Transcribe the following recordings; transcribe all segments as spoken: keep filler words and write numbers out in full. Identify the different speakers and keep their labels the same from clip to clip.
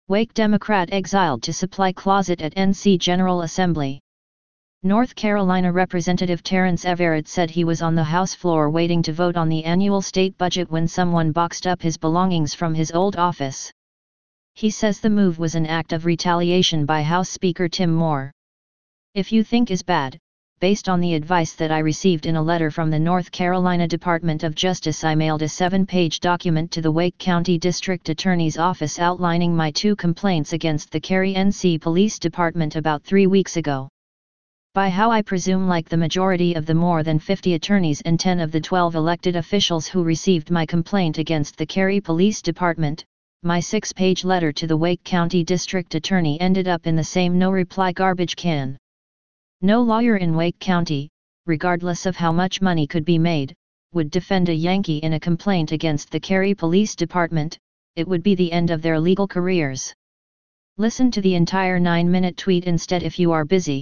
Speaker 1: Wake Democrat exiled to supply closet at N C General Assembly. North Carolina Representative Terrence Everett said he was on the House floor waiting to vote on the annual state budget when someone boxed up his belongings from his old office. He says the move was an act of retaliation by House Speaker Tim Moore. "If you think is bad, based on the advice that I received in a letter from the North Carolina Department of Justice, I mailed a seven-page document to the Wake County District Attorney's Office outlining my two complaints against the Cary N C Police Department about three weeks ago. By how I presume, like the majority of the more than fifty attorneys and ten of the twelve elected officials who received my complaint against the Cary Police Department, my six-page letter to the Wake County District Attorney ended up in the same no-reply garbage can. No lawyer in Wake County, regardless of how much money could be made, would defend a Yankee in a complaint against the Cary Police Department. It would be the end of their legal careers. Listen to the entire nine-minute tweet instead if you are busy.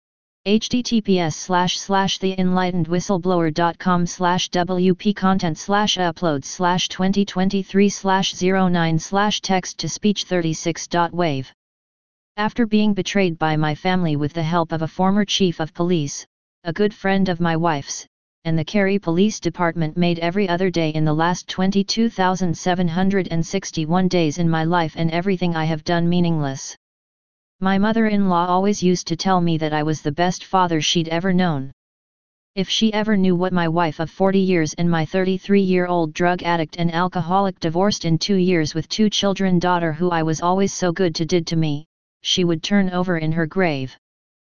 Speaker 1: https slash slash theenlightenedwhistleblower.com slash wp content slash uploads slash 2023 slash 09 slash text to speech 36 wave. After being betrayed by my family with the help of a former chief of police, a good friend of my wife's, and the Cary Police Department made every other day in the last twenty-two thousand seven hundred sixty-one days in my life and everything I have done meaningless. My mother-in-law always used to tell me that I was the best father she'd ever known. If she ever knew what my wife of forty years and my thirty-three-year-old drug addict and alcoholic divorced in two years with two children daughter who I was always so good to did to me, she would turn over in her grave.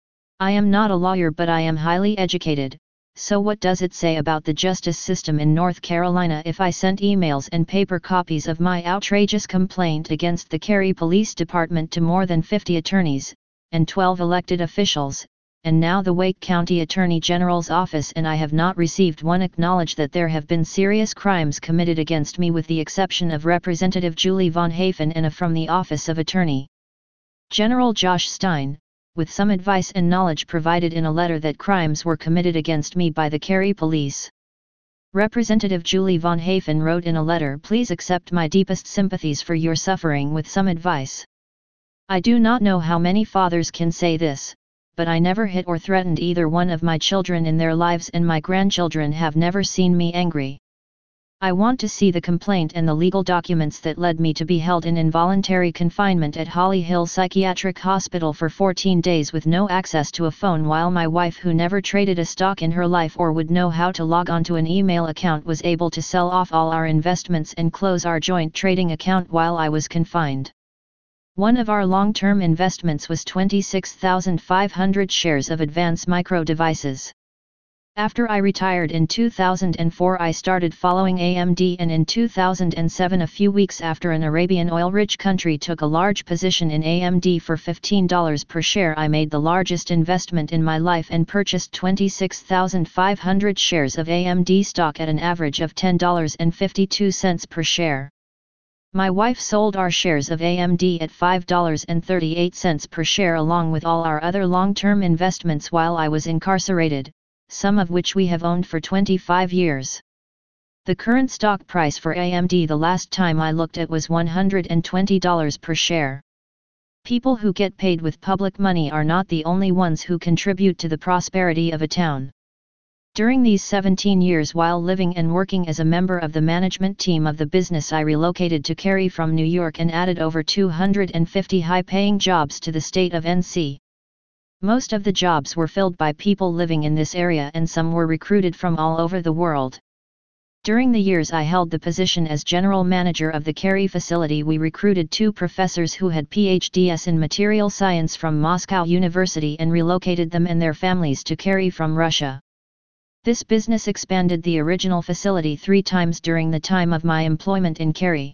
Speaker 1: I am not a lawyer, but I am highly educated, so what does it say about the justice system in North Carolina if I sent emails and paper copies of my outrageous complaint against the Cary Police Department to more than fifty attorneys, and twelve elected officials, and now the Wake County Attorney General's office, and I have not received one acknowledge that there have been serious crimes committed against me with the exception of Representative Julie Von Hafen and a from the Office of Attorney General Josh Stein, with some advice and knowledge provided in a letter that crimes were committed against me by the Cary Police. Representative Julie Von Hafen wrote in a letter, "Please accept my deepest sympathies for your suffering with some advice. I do not know how many fathers can say this, but I never hit or threatened either one of my children in their lives, and my grandchildren have never seen me angry. I want to see the complaint and the legal documents that led me to be held in involuntary confinement at Holly Hill Psychiatric Hospital for fourteen days with no access to a phone, while my wife, who never traded a stock in her life or would know how to log onto an email account, was able to sell off all our investments and close our joint trading account while I was confined. One of our long-term investments was twenty-six thousand five hundred shares of Advance Micro Devices. After I retired in two thousand four, I started following A M D, and in two thousand seven, a few weeks after an Arabian oil-rich country took a large position in A M D for fifteen dollars per share, I made the largest investment in my life and purchased twenty-six thousand five hundred shares of A M D stock at an average of ten dollars and fifty-two cents per share. My wife sold our shares of A M D at five dollars and thirty-eight cents per share along with all our other long-term investments while I was incarcerated, some of which we have owned for twenty-five years. The current stock price for A M D the last time I looked at was one hundred twenty dollars per share. People who get paid with public money are not the only ones who contribute to the prosperity of a town. During these seventeen years while living and working as a member of the management team of the business, I relocated to Cary from New York and added over two hundred fifty high-paying jobs to the state of N C. Most of the jobs were filled by people living in this area, and some were recruited from all over the world. During the years I held the position as general manager of the Cary facility, we recruited two professors who had P H Ds in material science from Moscow University and relocated them and their families to Cary from Russia. This business expanded the original facility three times during the time of my employment in Cary.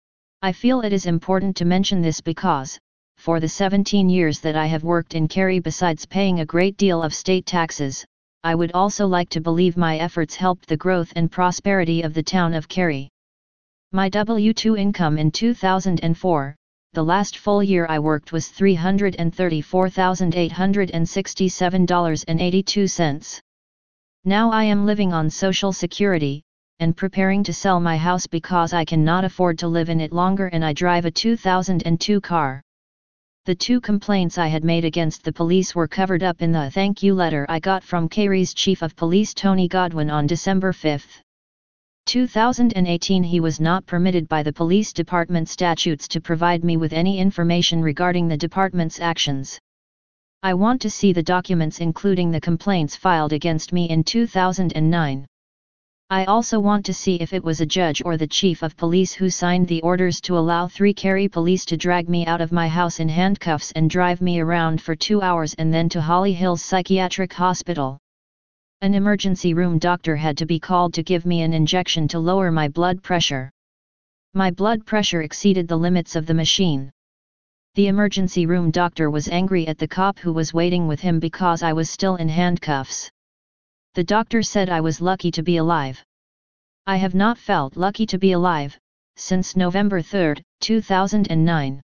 Speaker 1: I feel it is important to mention this because, for the seventeen years that I have worked in Cary, besides paying a great deal of state taxes, I would also like to believe my efforts helped the growth and prosperity of the town of Cary. My W two income in two thousand four, the last full year I worked, was three hundred thirty-four thousand eight hundred sixty-seven dollars and eighty-two cents. Now I am living on Social Security, and preparing to sell my house because I cannot afford to live in it longer and I drive a two thousand two car. The two complaints I had made against the police were covered up in the thank you letter I got from Cary's Chief of Police Tony Godwin on December fifth, two thousand eighteen. He was not permitted by the police department statutes to provide me with any information regarding the department's actions. I want to see the documents including the complaints filed against me in two thousand nine. I also want to see if it was a judge or the chief of police who signed the orders to allow three Cary police to drag me out of my house in handcuffs and drive me around for two hours and then to Holly Hills Psychiatric Hospital. An emergency room doctor had to be called to give me an injection to lower my blood pressure. My blood pressure exceeded the limits of the machine. The emergency room doctor was angry at the cop who was waiting with him because I was still in handcuffs. The doctor said I was lucky to be alive. I have not felt lucky to be alive since November third, two thousand nine.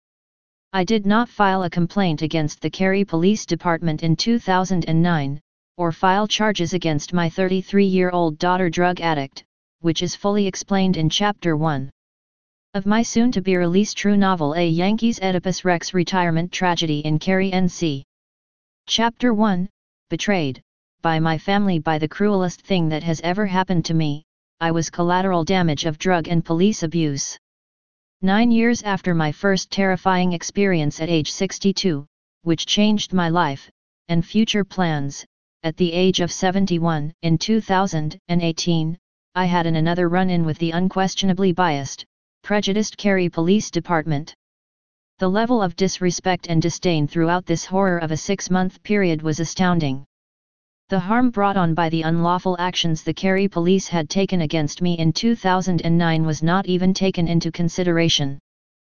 Speaker 1: I did not file a complaint against the Cary Police Department in two thousand nine, or file charges against my thirty-three-year-old daughter drug addict, which is fully explained in Chapter one. Of my soon-to-be-released true novel A Yankees Oedipus Rex Retirement Tragedy in Cary, N C. Chapter one, Betrayed by my family by the cruelest thing that has ever happened to me, I was collateral damage of drug and police abuse. Nine years after my first terrifying experience at age sixty-two, which changed my life, and future plans, at the age of seventy-one, in two thousand eighteen, I had an another run-in with the unquestionably biased, prejudiced Cary Police Department. The level of disrespect and disdain throughout this horror of a six-month period was astounding. The harm brought on by the unlawful actions the Cary police had taken against me in two thousand nine was not even taken into consideration.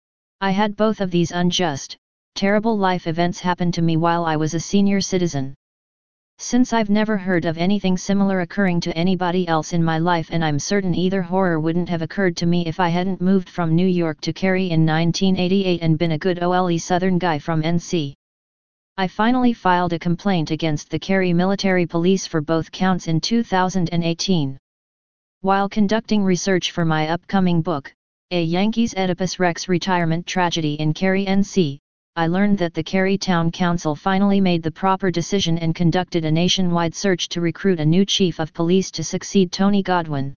Speaker 1: I had both of these unjust, terrible life events happen to me while I was a senior citizen. Since I've never heard of anything similar occurring to anybody else in my life, and I'm certain either horror wouldn't have occurred to me if I hadn't moved from New York to Cary in nineteen eighty-eight and been a good old Southern guy from N C. I finally filed a complaint against the Cary Military Police for both counts in two thousand eighteen. While conducting research for my upcoming book, A Yankees Oedipus Rex Retirement Tragedy in Cary, N C, I learned that the Cary Town Council finally made the proper decision and conducted a nationwide search to recruit a new chief of police to succeed Tony Godwin.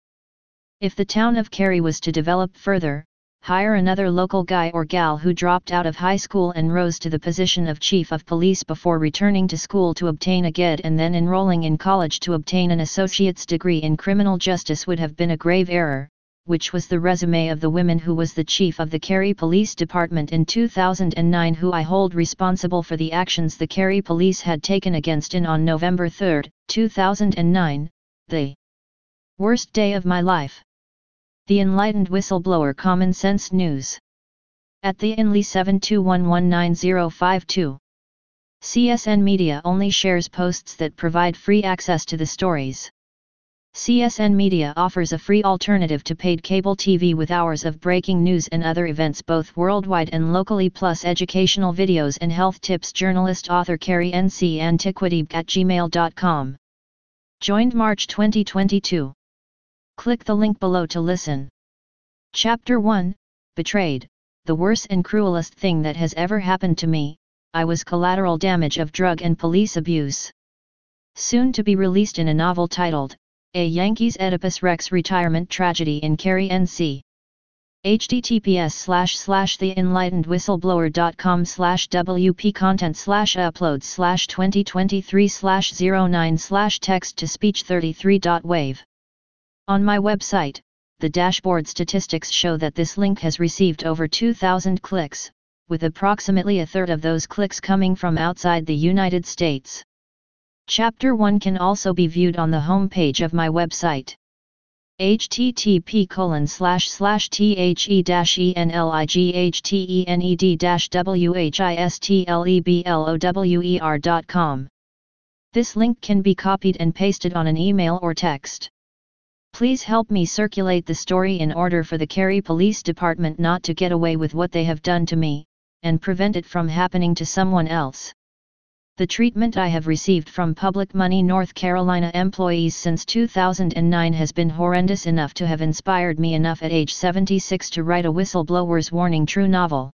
Speaker 1: If the town of Cary was to develop further, hire another local guy or gal who dropped out of high school and rose to the position of chief of police before returning to school to obtain a G E D and then enrolling in college to obtain an associate's degree in criminal justice would have been a grave error, which was the resume of the woman who was the chief of the Cary Police Department in two thousand nine, who I hold responsible for the actions the Cary police had taken against in on November third, two thousand nine, the worst day of my life. The Enlightened Whistleblower Common Sense News. At the I N L I seven two one one nine zero five two. C S N Media only shares posts that provide free access to the stories. C S N Media offers a free alternative to paid cable T V with hours of breaking news and other events both worldwide and locally, plus educational videos and health tips. Journalist author Cary N C Antiquity at gmail dot com. Joined March twenty twenty-two. Click the link below to listen. Chapter one, Betrayed, the worst and cruelest thing that has ever happened to me, I was collateral damage of drug and police abuse. Soon to be released in a novel titled, A Yankees Oedipus Rex Retirement Tragedy in Cary, N C. https slash slash theenlightenedwhistleblower.com slash wp content slash uploads slash 2023 slash 09 slash text to speech 33.wave. On my website, the dashboard statistics show that this link has received over two thousand clicks, with approximately a third of those clicks coming from outside the United States. Chapter one can also be viewed on the home page of my website. http colon slash slash the dash enlightened dash whistleblower dot com. This link can be copied and pasted on an email or text. Please help me circulate the story in order for the Cary Police Department not to get away with what they have done to me, and prevent it from happening to someone else. The treatment I have received from Public Money North Carolina employees since two thousand nine has been horrendous enough to have inspired me enough at age seventy-six to write a whistleblower's warning true novel.